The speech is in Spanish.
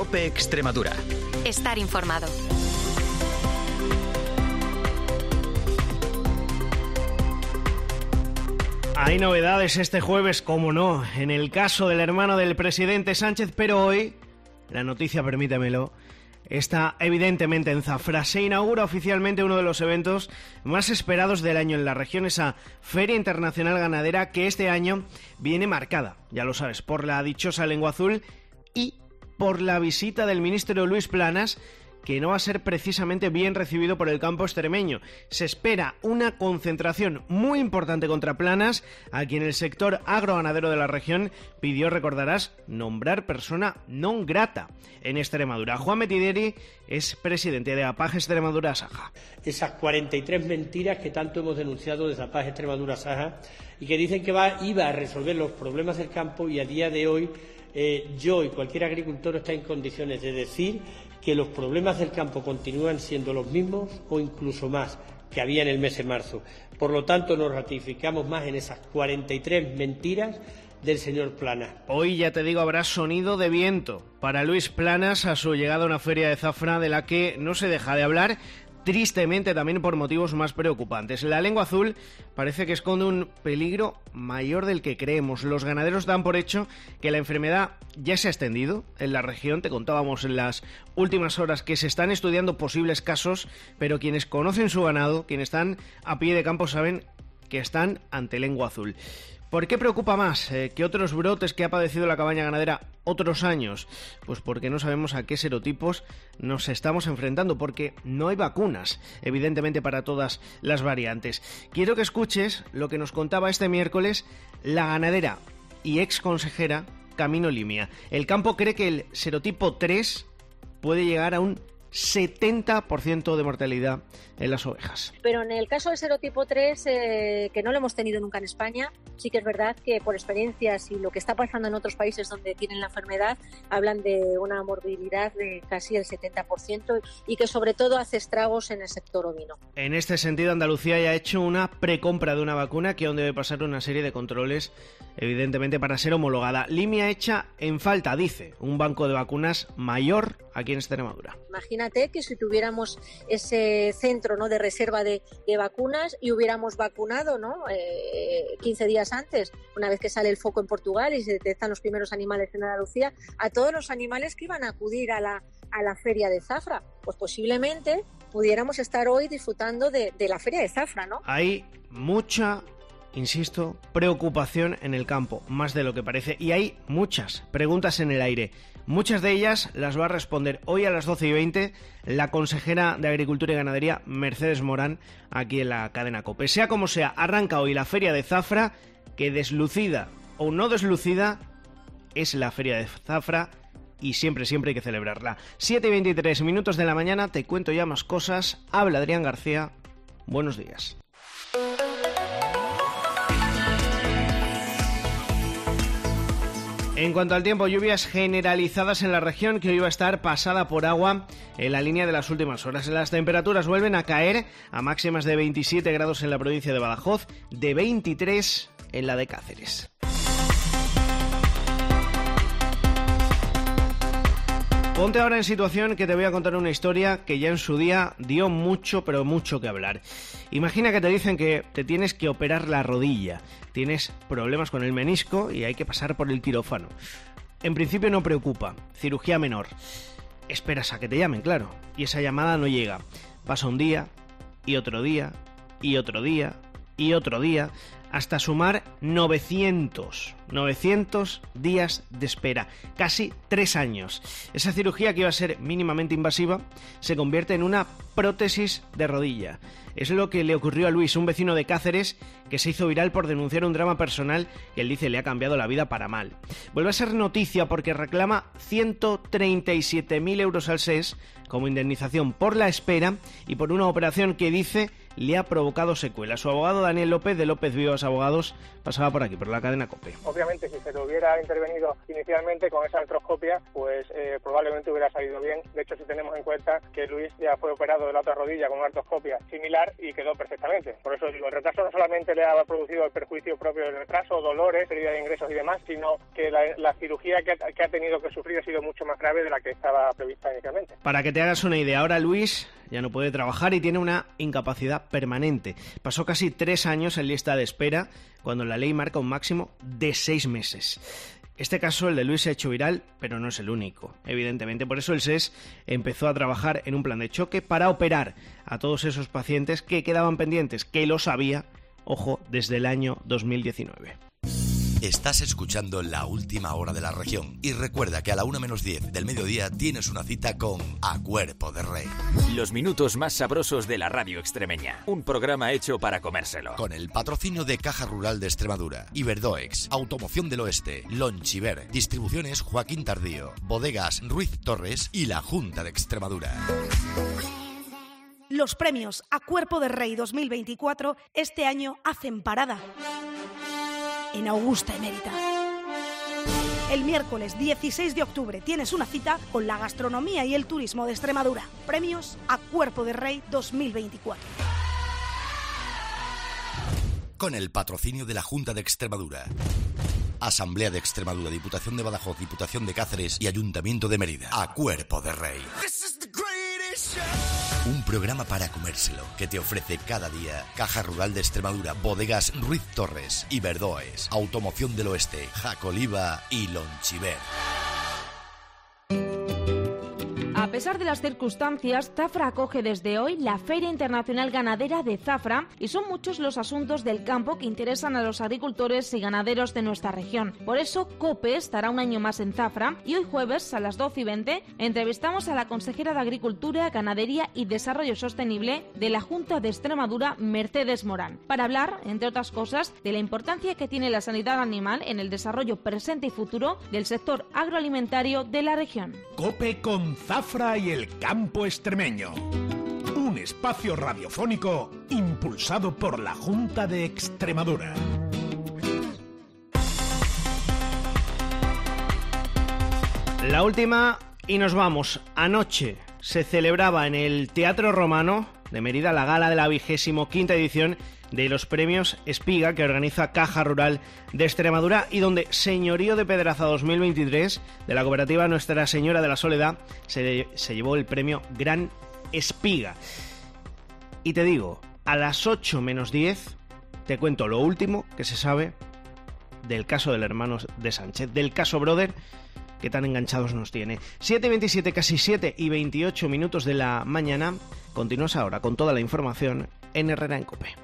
COPE Extremadura. Estar informado. Hay novedades este jueves, como no, en el caso del hermano del presidente Sánchez, pero hoy, la noticia, permítemelo, está evidentemente en Zafra. Se inaugura oficialmente uno de los eventos más esperados del año en la región, esa Feria Internacional Ganadera que este año viene marcada, ya lo sabes, por la dichosa Lengua Azul y por la visita del ministro Luis Planas, que no va a ser precisamente bien recibido por el campo extremeño. Se espera una concentración muy importante contra Planas, a quien el sector agroganadero de la región pidió, recordarás, nombrar persona non grata en Extremadura. Juan Metideri es presidente de APAG Extremadura Saja. Esas 43 mentiras que tanto hemos denunciado desde APAG Extremadura Saja y que dicen que iba a resolver los problemas del campo, y a día de hoy yo y cualquier agricultor está en condiciones de decir que los problemas del campo continúan siendo los mismos o incluso más que había en el mes de marzo. Por lo tanto, nos ratificamos más en esas 43 mentiras del señor Planas. Hoy, ya te digo, habrá sonido de viento para Luis Planas a su llegada a una feria de Zafra de la que no se deja de hablar, tristemente también por motivos más preocupantes. La Lengua Azul parece que esconde un peligro mayor del que creemos. Los ganaderos dan por hecho que la enfermedad ya se ha extendido en la región. Te contábamos en las últimas horas que se están estudiando posibles casos, pero quienes conocen su ganado, quienes están a pie de campo, saben que están ante Lengua Azul. ¿Por qué preocupa más que otros brotes que ha padecido la cabaña ganadera otros años? Pues porque no sabemos a qué serotipos nos estamos enfrentando, porque no hay vacunas, evidentemente, para todas las variantes. Quiero que escuches lo que nos contaba este miércoles la ganadera y ex consejera Camino Limia. El campo cree que el serotipo 3 puede llegar a un 70% de mortalidad en las ovejas. Pero en el caso del serotipo 3, que no lo hemos tenido nunca en España, sí que es verdad que por experiencias y lo que está pasando en otros países donde tienen la enfermedad, hablan de una morbilidad de casi el 70% y que sobre todo hace estragos en el sector ovino. En este sentido, Andalucía ya ha hecho una precompra de una vacuna que aún debe pasar una serie de controles, evidentemente, para ser homologada. Limia echa en falta, dice, un banco de vacunas mayor aquí en Extremadura. Imagínate que si tuviéramos ese centro, ¿no?, de reserva de vacunas y hubiéramos vacunado, ¿no?, 15 días antes, una vez que sale el foco en Portugal y se detectan los primeros animales en Andalucía, a todos los animales que iban a acudir a la feria de Zafra, pues posiblemente pudiéramos estar hoy disfrutando de la feria de Zafra, ¿no? Hay mucha, insisto, preocupación en el campo, más de lo que parece, y hay muchas preguntas en el aire. Muchas de ellas las va a responder hoy a las 12:20 la consejera de Agricultura y Ganadería, Mercedes Morán, aquí en la cadena COPE. Sea como sea, arranca hoy la feria de Zafra, que deslucida o no deslucida es la feria de Zafra y siempre hay que celebrarla. 7:23 de la mañana, te cuento ya más cosas. Habla Adrián García. Buenos días. En cuanto al tiempo, lluvias generalizadas en la región que hoy va a estar pasada por agua en la línea de las últimas horas. Las temperaturas vuelven a caer a máximas de 27 grados en la provincia de Badajoz, de 23 en la de Cáceres. Ponte ahora en situación que te voy a contar una historia que ya en su día dio mucho, pero mucho que hablar. Imagina que te dicen que te tienes que operar la rodilla, tienes problemas con el menisco y hay que pasar por el quirófano. En principio no preocupa, cirugía menor. Esperas a que te llamen, claro, y esa llamada no llega. Pasa un día, y otro día, y otro día, y otro día, hasta sumar 900 días de espera, casi 3 años. Esa cirugía, que iba a ser mínimamente invasiva, se convierte en una prótesis de rodilla. Es lo que le ocurrió a Luis, un vecino de Cáceres que se hizo viral por denunciar un drama personal que él dice le ha cambiado la vida para mal. Vuelve a ser noticia porque reclama 137.000 euros al SES como indemnización por la espera y por una operación que dice le ha provocado secuelas. Su abogado Daniel López, de López Vivas Abogados, pasaba por aquí, por la cadena COPE. Obviamente, si se le hubiera intervenido inicialmente con esa artroscopia, pues probablemente hubiera salido bien. De hecho, si tenemos en cuenta que Luis ya fue operado de la otra rodilla con una artroscopia similar y quedó perfectamente. Por eso digo, el retraso no solamente le ha producido el perjuicio propio del retraso, dolores, pérdida de ingresos y demás, sino que la cirugía que ha tenido que sufrir ha sido mucho más grave de la que estaba prevista inicialmente. Para que te hagas una idea, ahora Luis ya no puede trabajar y tiene una incapacidad permanente. Pasó casi 3 años en lista de espera, cuando la ley marca un máximo de 6 meses. Este caso, el de Luis, se ha hecho viral, pero no es el único, evidentemente. Por eso el SES empezó a trabajar en un plan de choque para operar a todos esos pacientes que quedaban pendientes, que lo sabía, ojo, desde el año 2019. Estás escuchando La Última Hora de la Región y recuerda que a la 1:10 del mediodía tienes una cita con A Cuerpo de Rey. Los minutos más sabrosos de la radio extremeña. Un programa hecho para comérselo. Con el patrocinio de Caja Rural de Extremadura, Iberdoex, Automoción del Oeste, Lonchiver, Distribuciones Joaquín Tardío, Bodegas Ruiz Torres y la Junta de Extremadura. Los premios A Cuerpo de Rey 2024 este año hacen parada en Augusta Emérita. El miércoles 16 de octubre tienes una cita con la gastronomía y el turismo de Extremadura. Premios A Cuerpo de Rey 2024. Con el patrocinio de la Junta de Extremadura, Asamblea de Extremadura, Diputación de Badajoz, Diputación de Cáceres y Ayuntamiento de Mérida. A Cuerpo de Rey. Un programa para comérselo que te ofrece cada día Caja Rural de Extremadura, Bodegas Ruiz Torres, Iberdoes, Automoción del Oeste, Jacoliva y Lonchiver. A pesar de las circunstancias, Zafra acoge desde hoy la Feria Internacional Ganadera de Zafra y son muchos los asuntos del campo que interesan a los agricultores y ganaderos de nuestra región. Por eso, COPE estará un año más en Zafra y hoy jueves a las 12:20 entrevistamos a la consejera de Agricultura, Ganadería y Desarrollo Sostenible de la Junta de Extremadura, Mercedes Morán, para hablar, entre otras cosas, de la importancia que tiene la sanidad animal en el desarrollo presente y futuro del sector agroalimentario de la región. COPE con Zafra y el campo extremeño. Un espacio radiofónico impulsado por la Junta de Extremadura. La última y nos vamos. Anoche se celebraba en el Teatro Romano de Mérida la gala de la 25ª edición de los premios Espiga que organiza Caja Rural de Extremadura y donde Señorío de Pedraza 2023 de la cooperativa Nuestra Señora de la Soledad se llevó el premio Gran Espiga. Y te digo, a las 8:10 te cuento lo último que se sabe del caso del hermano de Sánchez, del caso Brother, que tan enganchados nos tiene. 7:27, casi 7:28 de la mañana. Continúas ahora con toda la información en Herrera en COPE.